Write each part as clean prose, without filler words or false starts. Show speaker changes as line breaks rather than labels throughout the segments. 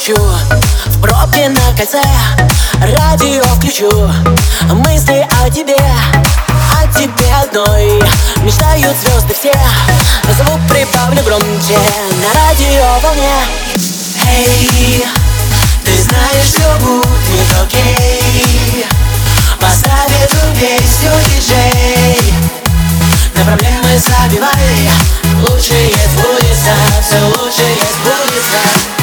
пощу, в пробке на кольце радио включу. Мысли о тебе одной мечтают звезды все. Звук прибавлю громче на радиоволне. Эй, ты знаешь, все будет окей. Поставь эту песню, диджей. На проблемы забивай, лучшее сбудется, все лучшее сбудется.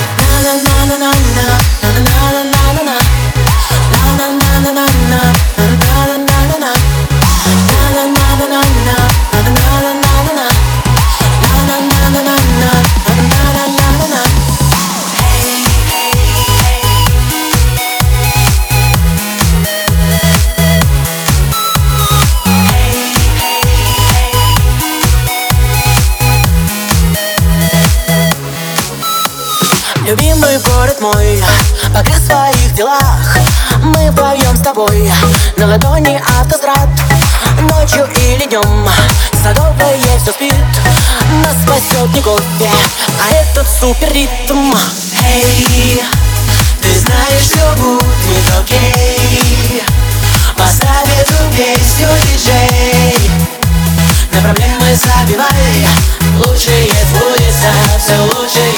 Любимый город мой, пока в своих делах мы вдвоем с тобой. На ладони автострад, ночью или днем садовое все спит. Нас спасет не кофе, а этот супер ритм. Эй, ты знаешь, все будет окей. Поставь эту песню, диджей. На проблемы забивай, лучшее сбудется, все лучшее